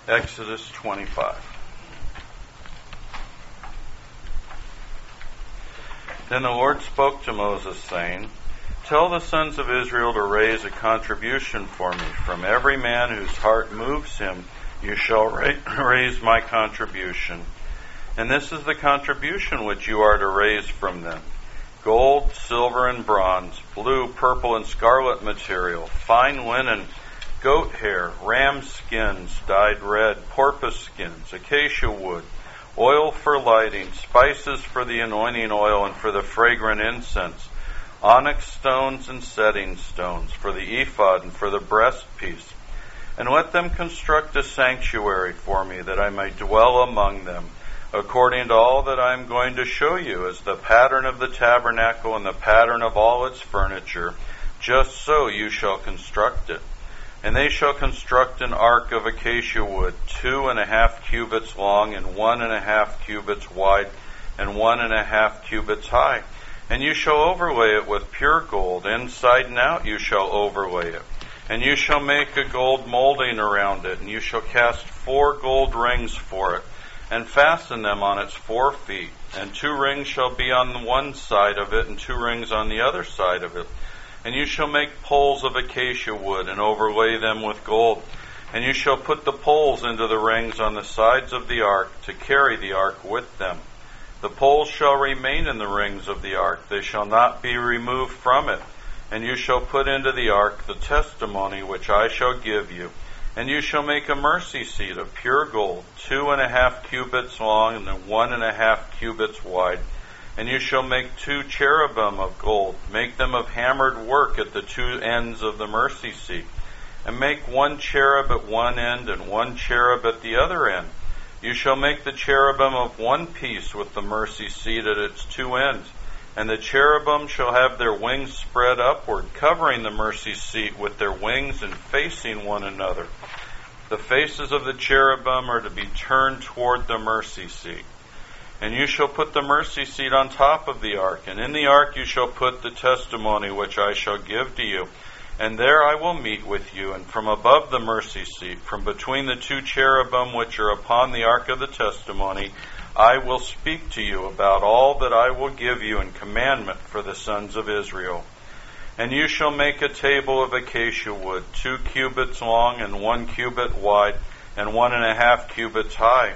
Exodus 25. Then the Lord spoke to Moses, saying, Tell the sons of Israel to raise a contribution for me. From every man whose heart moves him, you shall raise my contribution. And this is the contribution which you are to raise from them: gold, silver, and bronze, blue, purple, and scarlet material, fine linen, goat hair, ram skins dyed red, porpoise skins, acacia wood, oil for lighting, spices for the anointing oil and for the fragrant incense, onyx stones and setting stones for the ephod and for the breastpiece. And let them construct a sanctuary for me, that I may dwell among them, according to all that I am going to show you, as the pattern of the tabernacle and the pattern of all its furniture. Just so you shall construct it. And they shall construct an ark of acacia wood, 2.5 cubits long, and 1.5 cubits wide, and 1.5 cubits high. And you shall overlay it with pure gold, inside and out you shall overlay it. And you shall make a gold molding around it, and you shall cast 4 gold rings for it, and fasten them on its 4 feet. And 2 rings shall be on one side of it, and 2 rings on the other side of it. And you shall make poles of acacia wood, and overlay them with gold. And you shall put the poles into the rings on the sides of the ark, to carry the ark with them. The poles shall remain in the rings of the ark, they shall not be removed from it. And you shall put into the ark the testimony which I shall give you. And you shall make a mercy seat of pure gold, 2.5 cubits long, and 1.5 cubits wide. And you shall make 2 cherubim of gold. Make them of hammered work at the 2 ends of the mercy seat. And make 1 cherub at one end and 1 cherub at the other end. You shall make the cherubim of one piece with the mercy seat at its 2 ends. And the cherubim shall have their wings spread upward, covering the mercy seat with their wings and facing one another. The faces of the cherubim are to be turned toward the mercy seat. And you shall put the mercy seat on top of the ark, and in the ark you shall put the testimony which I shall give to you. And there I will meet with you, and from above the mercy seat, from between the 2 cherubim which are upon the ark of the testimony, I will speak to you about all that I will give you in commandment for the sons of Israel. And you shall make a table of acacia wood, 2 cubits long, and 1 cubit wide, and 1.5 cubits high.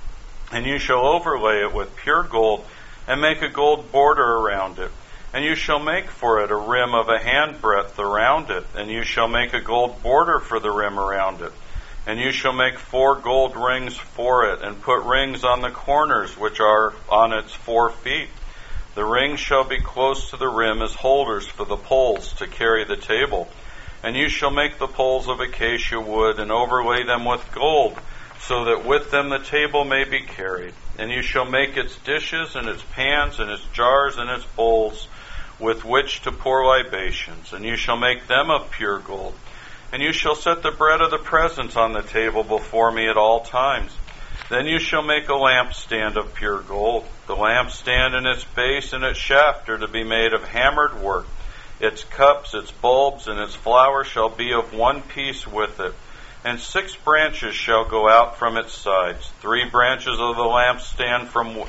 And you shall overlay it with pure gold, and make a gold border around it. And you shall make for it a rim of a handbreadth around it, and you shall make a gold border for the rim around it. And you shall make 4 gold rings for it, and put rings on the corners which are on its 4 feet. The rings shall be close to the rim as holders for the poles to carry the table. And you shall make the poles of acacia wood, and overlay them with gold, so that with them the table may be carried. And you shall make its dishes, and its pans, and its jars, and its bowls, with which to pour libations. And you shall make them of pure gold. And you shall set the bread of the presence on the table before me at all times. Then you shall make a lampstand of pure gold. The lampstand and its base and its shaft are to be made of hammered work. Its cups, its bulbs, and its flower shall be of one piece with it. And 6 branches shall go out from its sides, 3 branches of the lampstand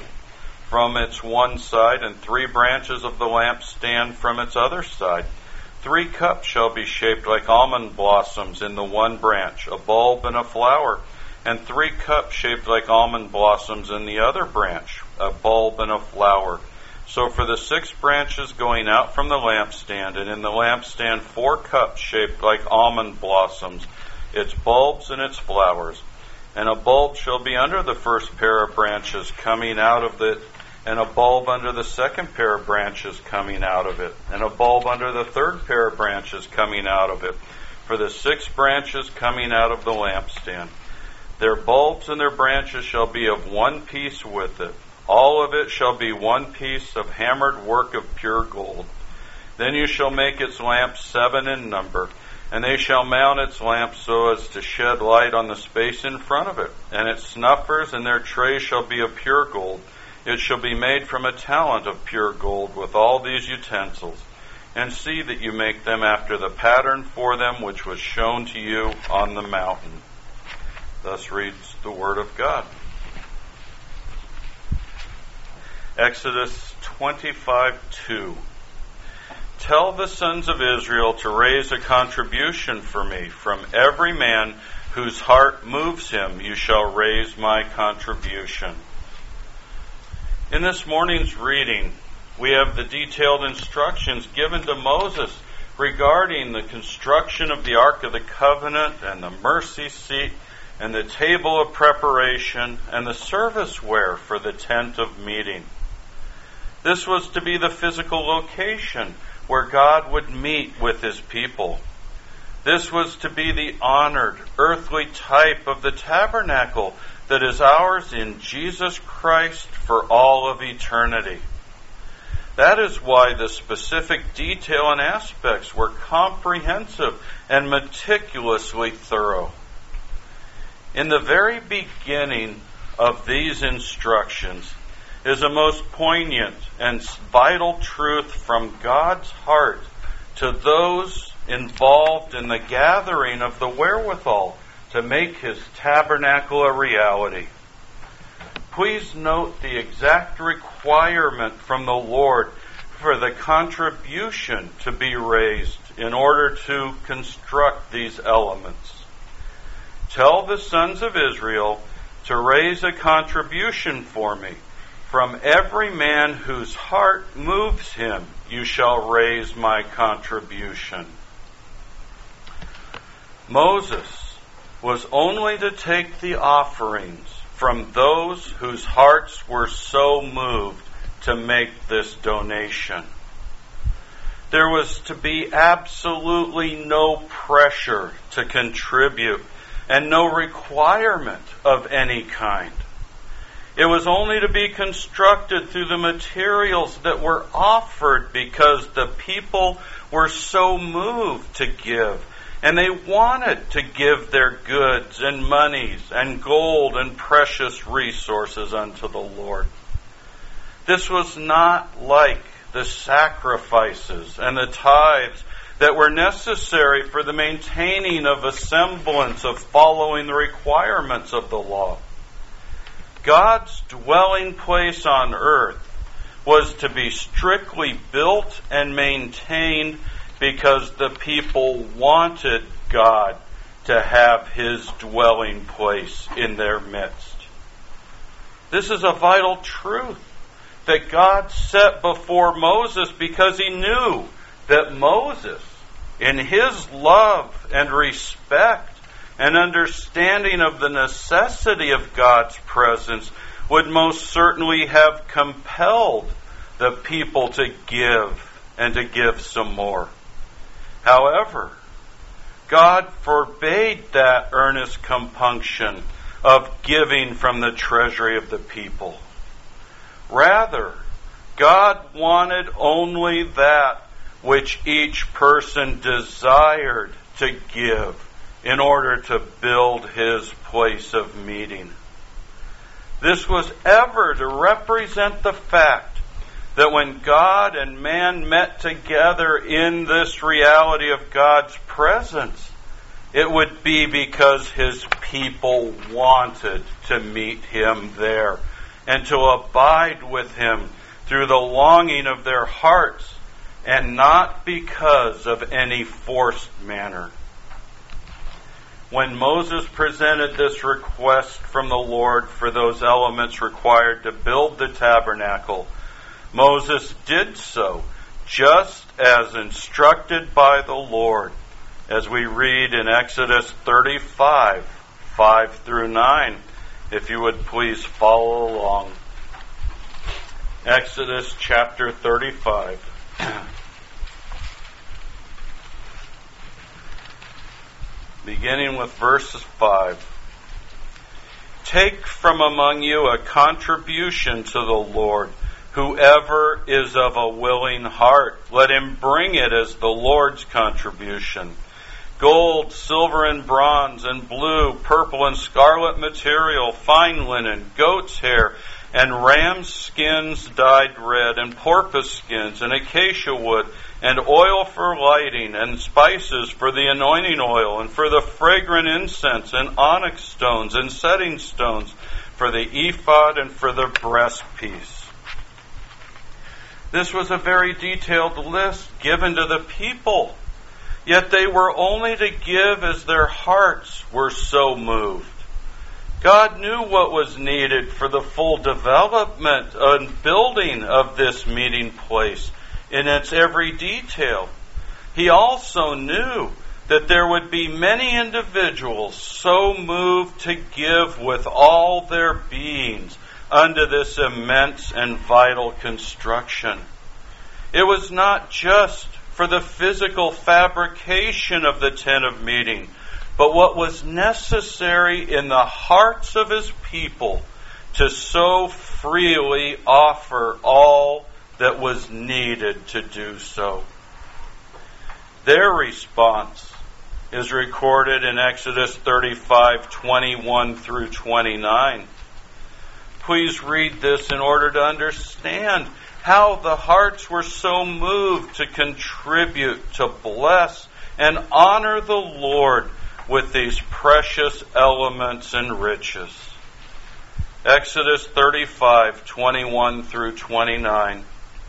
from its one side, and 3 branches of the lampstand from its other side. 3 cups shall be shaped like almond blossoms in the one branch, a bulb and a flower, and 3 cups shaped like almond blossoms in the other branch, a bulb and a flower. So for the 6 branches going out from the lampstand, and in the lampstand 4 cups shaped like almond blossoms, its bulbs and its flowers. And a bulb shall be under the first pair of branches coming out of it, and a bulb under the second pair of branches coming out of it, and a bulb under the third pair of branches coming out of it, for the 6 branches coming out of the lampstand. Their bulbs and their branches shall be of one piece with it. All of it shall be one piece of hammered work of pure gold. Then you shall make its lamps 7 in number, and they shall mount its lamps so as to shed light on the space in front of it. And its snuffers and their trays shall be of pure gold. It shall be made from a talent of pure gold with all these utensils. And see that you make them after the pattern for them which was shown to you on the mountain. Thus reads the Word of God. Exodus 25:2. Tell the sons of Israel to raise a contribution for me. From every man whose heart moves him, you shall raise my contribution. In this morning's reading, we have the detailed instructions given to Moses regarding the construction of the Ark of the Covenant and the mercy seat and the table of preparation and the serviceware for the tent of meeting. This was to be the physical location where God would meet with His people. This was to be the honored earthly type of the tabernacle that is ours in Jesus Christ for all of eternity. That is why the specific detail and aspects were comprehensive and meticulously thorough. In the very beginning of these instructions is a most poignant and vital truth from God's heart to those involved in the gathering of the wherewithal to make His tabernacle a reality. Please note the exact requirement from the Lord for the contribution to be raised in order to construct these elements. Tell the sons of Israel to raise a contribution for me. From every man whose heart moves him, you shall raise my contribution. Moses was only to take the offerings from those whose hearts were so moved to make this donation. There was to be absolutely no pressure to contribute and no requirement of any kind. It was only to be constructed through the materials that were offered because the people were so moved to give. And they wanted to give their goods and monies and gold and precious resources unto the Lord. This was not like the sacrifices and the tithes that were necessary for the maintaining of a semblance of following the requirements of the law. God's dwelling place on earth was to be strictly built and maintained because the people wanted God to have His dwelling place in their midst. This is a vital truth that God set before Moses because He knew that Moses, in his love and respect and understanding of the necessity of God's presence, would most certainly have compelled the people to give and to give some more. However, God forbade that earnest compunction of giving from the treasury of the people. Rather, God wanted only that which each person desired to give in order to build His place of meeting. This was ever to represent the fact that when God and man met together in this reality of God's presence, it would be because His people wanted to meet Him there and to abide with Him through the longing of their hearts and not because of any forced manner. When Moses presented this request from the Lord for those elements required to build the tabernacle, Moses did so just as instructed by the Lord, as we read in Exodus 35, 5 through 9. If you would please follow along. Exodus chapter 35. Beginning with verses 5. Take from among you a contribution to the Lord. Whoever is of a willing heart, let him bring it as the Lord's contribution. Gold, silver, and bronze, and blue, purple, and scarlet material, fine linen, goat's hair, and ram's skins dyed red, and porpoise skins, and acacia wood, and oil for lighting, and spices for the anointing oil, and for the fragrant incense, and onyx stones, and setting stones, for the ephod, and for the breastpiece. This was a very detailed list given to the people, yet they were only to give as their hearts were so moved. God knew what was needed for the full development and building of this meeting place in its every detail. He also knew that there would be many individuals so moved to give with all their beings unto this immense and vital construction. It was not just for the physical fabrication of the tent of meeting, but what was necessary in the hearts of his people to so freely offer all that was needed to do so. Their response is recorded in Exodus 35:21 through 29. Please read this in order to understand how the hearts were so moved to contribute, to bless, and honor the Lord with these precious elements and riches. Exodus 35:21 through 29.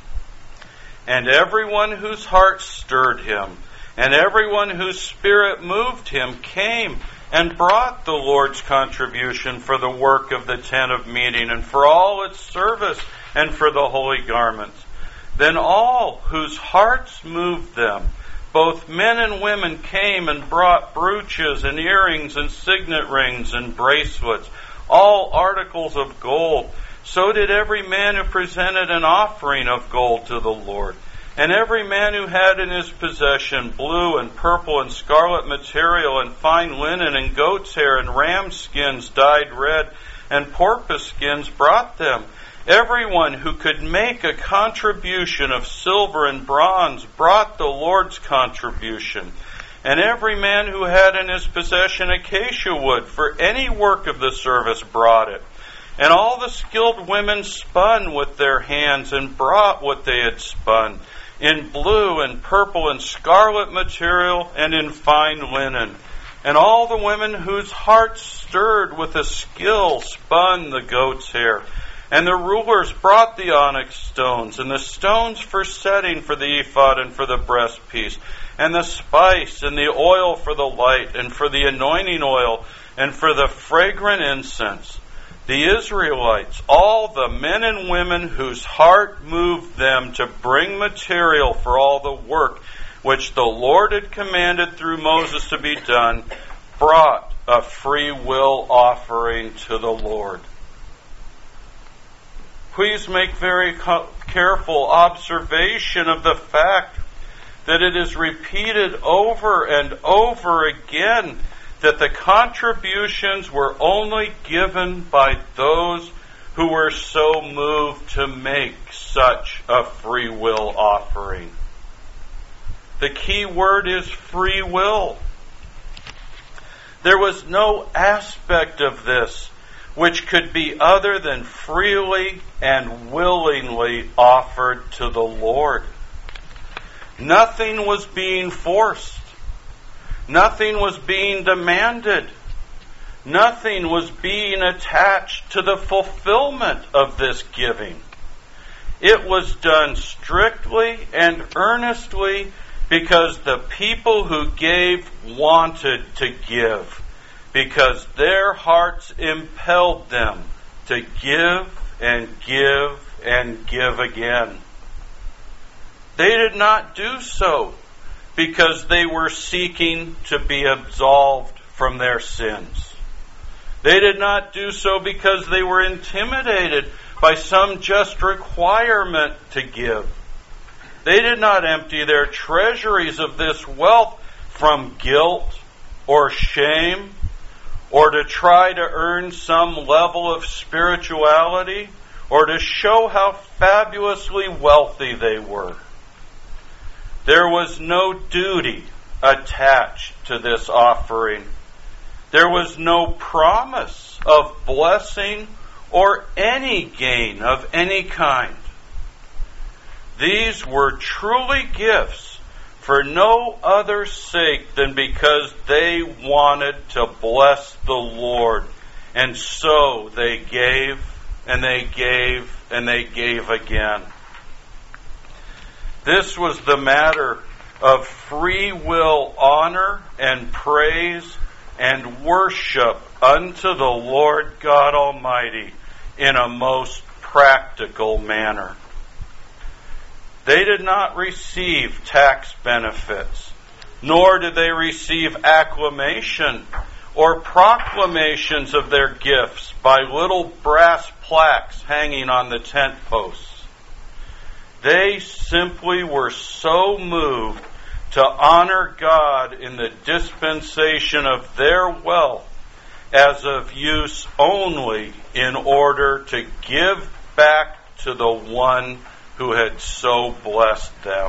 And everyone whose heart stirred him, and everyone whose spirit moved him, came and brought the Lord's contribution for the work of the tent of meeting, and for all its service, and for the holy garments. Then all whose hearts moved them, both men and women, came and brought brooches and earrings and signet rings and bracelets, all articles of gold. So did every man who presented an offering of gold to the Lord. And every man who had in his possession blue and purple and scarlet material and fine linen and goat's hair and ram skins dyed red and porpoise skins brought them. Everyone who could make a contribution of silver and bronze brought the Lord's contribution. And every man who had in his possession acacia wood for any work of the service brought it. And all the skilled women spun with their hands and brought what they had spun, in blue and purple and scarlet material and in fine linen. And all the women whose hearts stirred with a skill spun the goat's hair. And the rulers brought the onyx stones, and the stones for setting for the ephod and for the breastpiece, and the spice, and the oil for the light, and for the anointing oil, and for the fragrant incense. The Israelites, all the men and women whose heart moved them to bring material for all the work which the Lord had commanded through Moses to be done, brought a free will offering to the Lord. Please make very careful observation of the fact that it is repeated over and over again that the contributions were only given by those who were so moved to make such a free will offering. The key word is free will. There was no aspect of this which could be other than freely and willingly offered to the Lord. Nothing was being forced. Nothing was being demanded. Nothing was being attached to the fulfillment of this giving. It was done strictly and earnestly because the people who gave wanted to give, because their hearts impelled them to give and give and give again. They did not do so because they were seeking to be absolved from their sins. They did not do so because they were intimidated by some just requirement to give. They did not empty their treasuries of this wealth from guilt or shame, or to try to earn some level of spirituality, or to show how fabulously wealthy they were. There was no duty attached to this offering. There was no promise of blessing or any gain of any kind. These were truly gifts for no other sake than because they wanted to bless the Lord. And so they gave, and they gave, and they gave again. This was the matter of free will honor and praise and worship unto the Lord God Almighty in a most practical manner. They did not receive tax benefits, nor did they receive acclamation or proclamations of their gifts by little brass plaques hanging on the tent posts. They simply were so moved to honor God in the dispensation of their wealth as of use only in order to give back to the one who had so blessed them.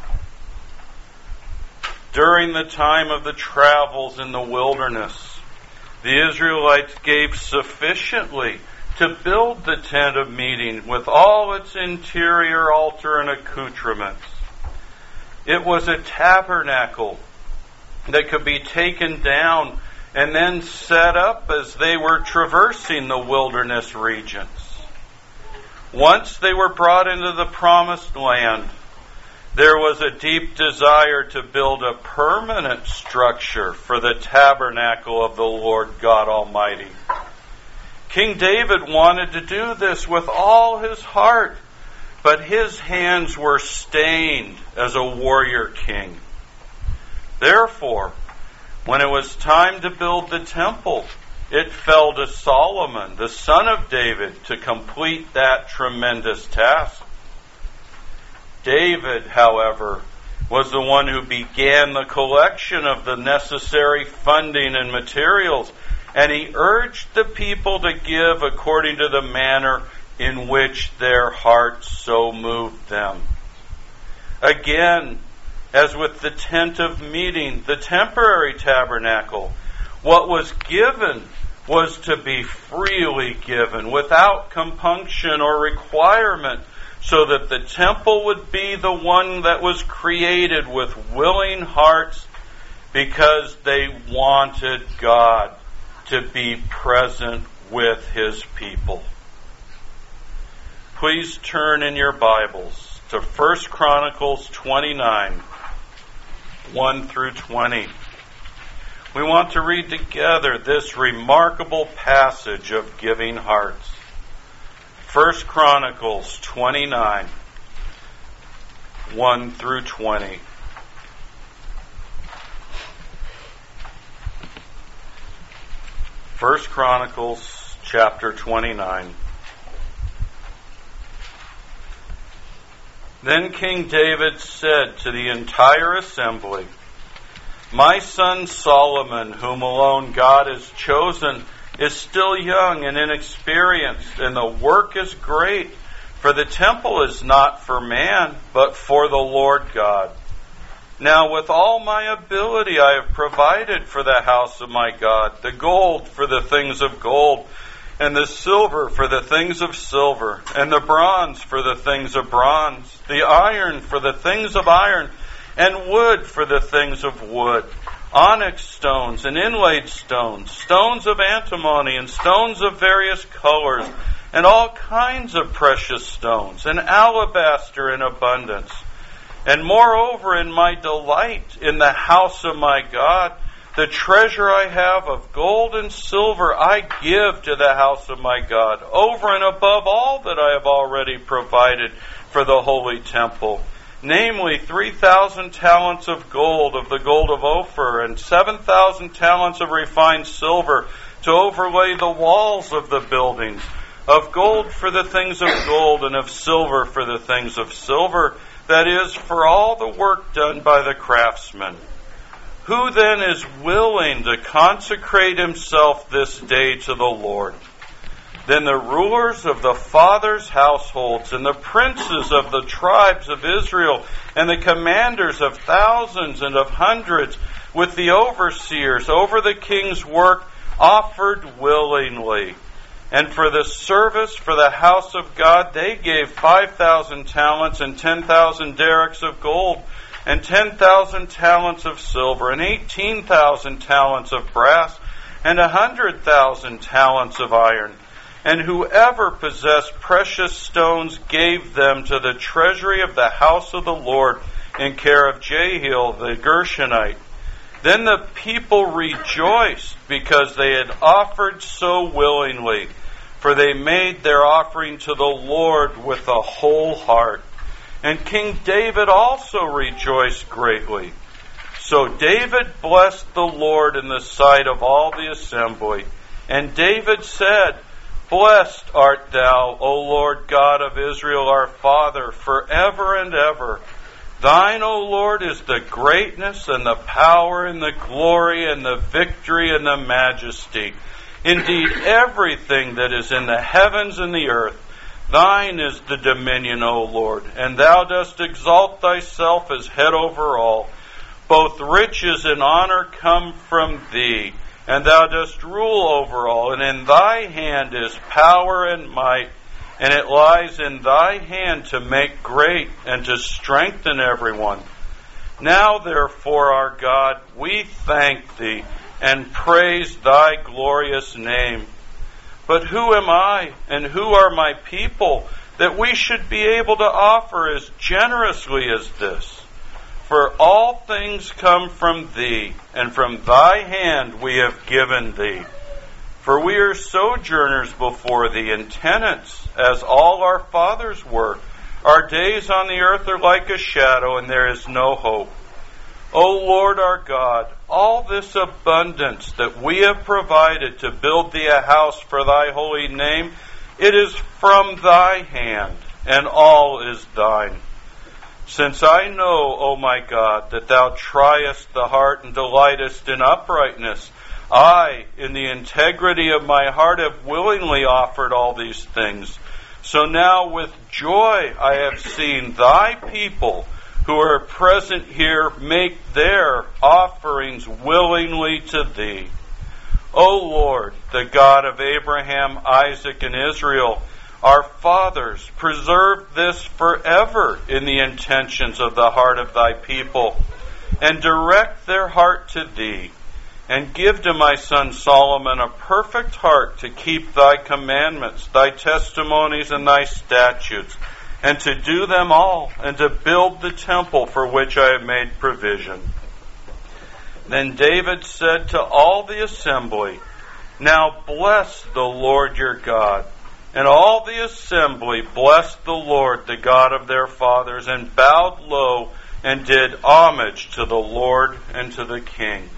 During the time of the travels in the wilderness, the Israelites gave sufficiently to build the tent of meeting with all its interior altar and accoutrements. It was a tabernacle that could be taken down and then set up as they were traversing the wilderness regions. Once they were brought into the promised land, there was a deep desire to build a permanent structure for the tabernacle of the Lord God Almighty. King David wanted to do this with all his heart, but his hands were stained as a warrior king. Therefore, when it was time to build the temple, it fell to Solomon, the son of David, to complete that tremendous task. David, however, was the one who began the collection of the necessary funding and materials, and he urged the people to give according to the manner in which their hearts so moved them. Again, as with the tent of meeting, the temporary tabernacle, what was given was to be freely given, without compunction or requirement, so that the temple would be the one that was created with willing hearts because they wanted God to be present with His people. Please turn in your Bibles to 1 Chronicles 29, 1 through 20. We want to read together this remarkable passage of giving hearts. 1 Chronicles 29, 1 through 20. First Chronicles chapter 29. Then King David said to the entire assembly, "My son Solomon, whom alone God has chosen, is still young and inexperienced, and the work is great, for the temple is not for man, but for the Lord God. Now with all my ability I have provided for the house of my God, the gold for the things of gold, and the silver for the things of silver, and the bronze for the things of bronze, the iron for the things of iron, and wood for the things of wood, onyx stones and inlaid stones, stones of antimony and stones of various colors, and all kinds of precious stones, and alabaster in abundance. And moreover, in my delight in the house of my God, the treasure I have of gold and silver I give to the house of my God, over and above all that I have already provided for the holy temple, namely 3,000 talents of the gold of Ophir, and 7,000 talents of refined silver to overlay the walls of the buildings, of gold for the things of gold, and of silver for the things of silver, that is, for all the work done by the craftsmen. Who then is willing to consecrate himself this day to the Lord?" Then the rulers of the fathers' households, and the princes of the tribes of Israel, and the commanders of thousands and of hundreds, with the overseers over the king's work, offered willingly. And for the service for the house of God, they gave 5,000 talents and 10,000 derricks of gold, and 10,000 talents of silver, and 18,000 talents of brass, and 100,000 talents of iron. And whoever possessed precious stones gave them to the treasury of the house of the Lord in care of Jehiel the Gershonite. Then the people rejoiced because they had offered so willingly, for they made their offering to the Lord with a whole heart. And King David also rejoiced greatly. So David blessed the Lord in the sight of all the assembly. And David said, Blessed art thou, O Lord God of Israel, our Father, forever and ever. Thine, O Lord, is the greatness and the power and the glory and the victory and the majesty. Indeed, everything that is in the heavens and the earth, thine is the dominion, O Lord, and thou dost exalt thyself as head over all. Both riches and honor come from thee, and thou dost rule over all, and in thy hand is power and might, and it lies in thy hand to make great and to strengthen everyone. Now, therefore, our God, we thank thee and praise thy glorious name. But who am I, and who are my people, that we should be able to offer as generously as this? For all things come from thee, and from thy hand we have given thee. For we are sojourners before thee, and tenants, as all our fathers were. Our days on the earth are like a shadow, and there is no hope. O Lord our God, all this abundance that we have provided to build thee a house for thy holy name, it is from thy hand, and all is thine. Since I know, O my God, that thou triest the heart and delightest in uprightness, I, in the integrity of my heart, have willingly offered all these things. So now with joy I have seen thy people who are present here make their offerings willingly to thee. O Lord, the God of Abraham, Isaac, and Israel, our fathers, preserve this forever in the intentions of the heart of thy people, and direct their heart to thee, and give to my son Solomon a perfect heart to keep thy commandments, thy testimonies, and thy statutes, and to do them all, and to build the temple for which I have made provision. Then David said to all the assembly, Now bless the Lord your God. And all the assembly blessed the Lord, the God of their fathers, and bowed low and did homage to the Lord and to the king.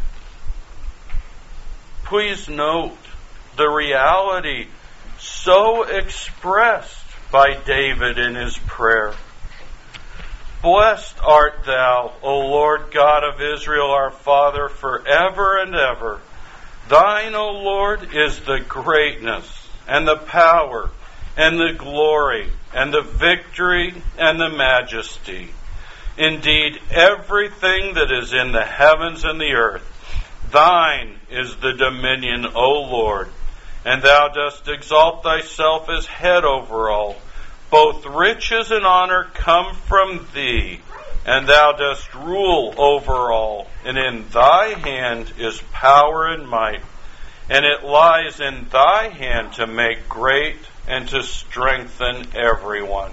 Please note the reality so expressed by David in his prayer. Blessed art thou, O Lord God of Israel, our Father, forever and ever. Thine, O Lord, is the greatness and the power and the glory and the victory and the majesty. Indeed, everything that is in the heavens and the earth, thine is the dominion, O Lord, and thou dost exalt thyself as head over all. Both riches and honor come from thee, and thou dost rule over all, and in thy hand is power and might, and it lies in thy hand to make great and to strengthen everyone.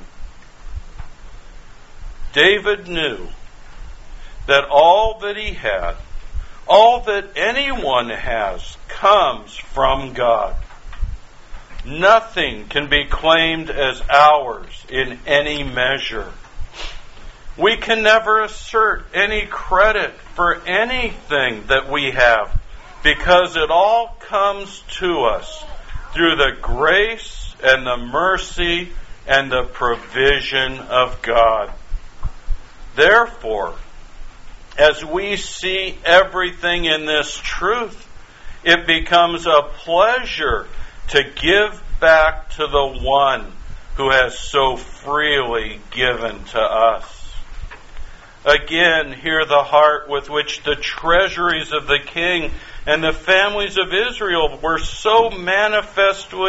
David knew that all that he had, all that anyone has, comes from God. Nothing can be claimed as ours in any measure. We can never assert any credit for anything that we have, because it all comes to us through the grace and the mercy and the provision of God. Therefore, as we see everything in this truth, it becomes a pleasure to give back to the one who has so freely given to us. Again, hear the heart with which the treasuries of the king and the families of Israel were so manifestly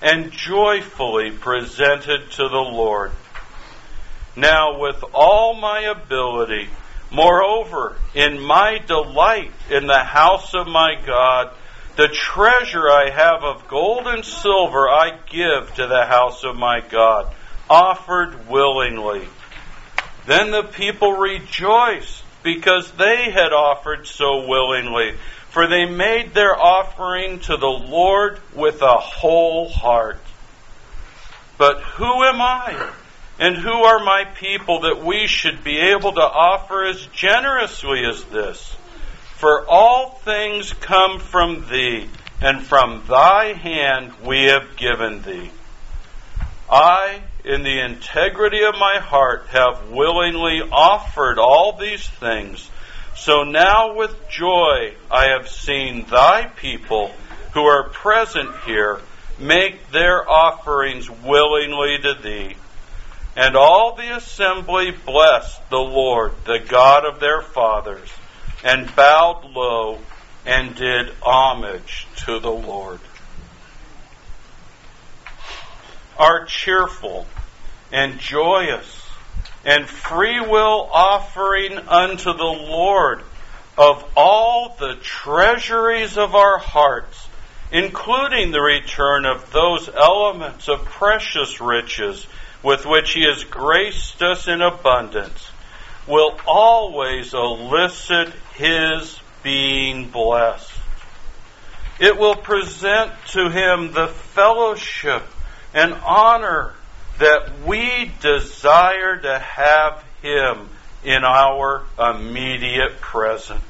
and joyfully presented to the Lord. Now with all my ability, moreover, in my delight in the house of my God, the treasure I have of gold and silver I give to the house of my God, offered willingly. Then the people rejoiced, because they had offered so willingly, for they made their offering to the Lord with a whole heart. But who am I, and who are my people, that we should be able to offer as generously as this? For all things come from thee, and from thy hand we have given thee. I, in the integrity of my heart, have willingly offered all these things. So now with joy I have seen thy people who are present here make their offerings willingly to thee. And all the assembly blessed the Lord, the God of their fathers, and bowed low and did homage to the Lord. Our cheerful and joyous and free will offering unto the Lord of all the treasuries of our hearts, including the return of those elements of precious riches with which He has graced us in abundance, will always elicit His being blessed. It will present to Him the fellowship and honor that we desire to have Him in our immediate presence.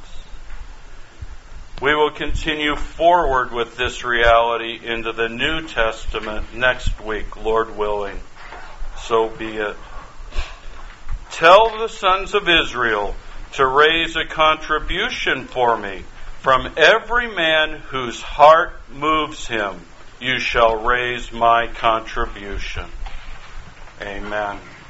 We will continue forward with this reality into the New Testament next week, Lord willing. So be it. Tell the sons of Israel to raise a contribution for me. From every man whose heart moves him, you shall raise my contribution. Amen.